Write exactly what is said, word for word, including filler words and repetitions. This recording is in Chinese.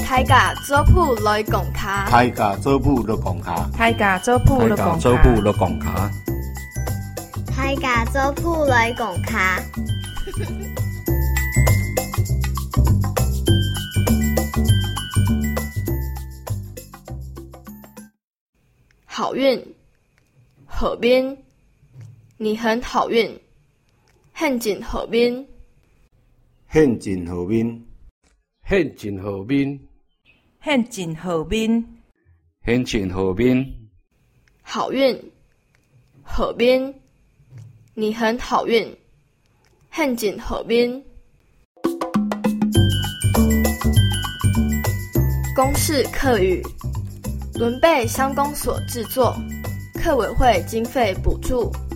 大家做谱来讲卡， 大家做谱来讲卡， 大家做谱来讲卡， 做谱来讲卡， 大家做谱来讲卡。 好运，河边，你很好运，陷进河边， 陷进河边， 陷进河边， 陷进河边， 陷进河边， 好运，河边，你很好运，陷进河边。公视客语，伦贝乡公所制作，客委会经费补助。